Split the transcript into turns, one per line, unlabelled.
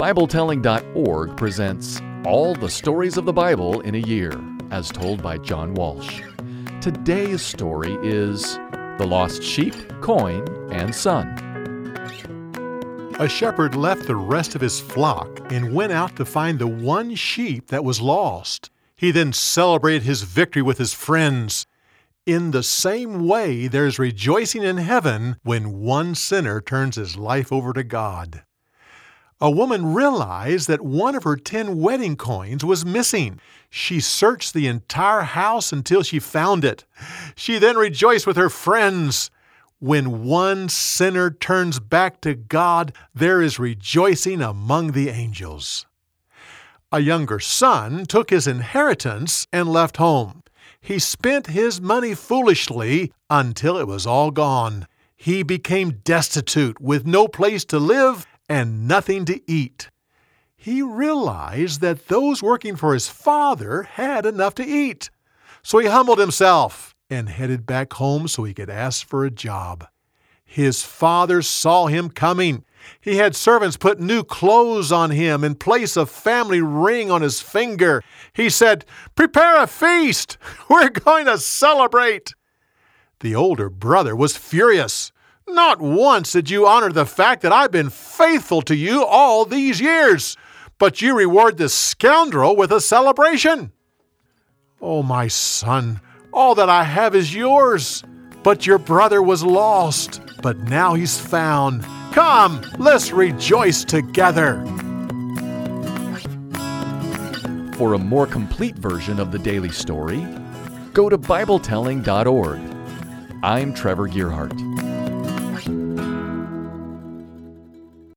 BibleTelling.org presents All the Stories of the Bible in a Year, as told by John Walsh. Today's story is The Lost Sheep, Coin, and Son.
A shepherd left the rest of his flock and went out to find the one sheep that was lost. He then celebrated his victory with his friends. In the same way, there's rejoicing in heaven when one sinner turns his life over to God. A woman realized that one of her 10 wedding coins was missing. She searched the entire house until she found it. She then rejoiced with her friends. When one sinner turns back to God, there is rejoicing among the angels. A younger son took his inheritance and left home. He spent his money foolishly until it was all gone. He became destitute with no place to live and nothing to eat. He realized that those working for his father had enough to eat. So he humbled himself and headed back home so he could ask for a job. His father saw him coming. He had servants put new clothes on him and place a family ring on his finger. He said, "Prepare a feast. We're going to celebrate." The older brother was furious. "Not once did you honor the fact that I've been faithful to you all these years, but you reward this scoundrel with a celebration." "Oh, my son, all that I have is yours. But your brother was lost, but now he's found. Come, let's rejoice together."
For a more complete version of the daily story, go to BibleTelling.org. I'm Trevor Gearhart.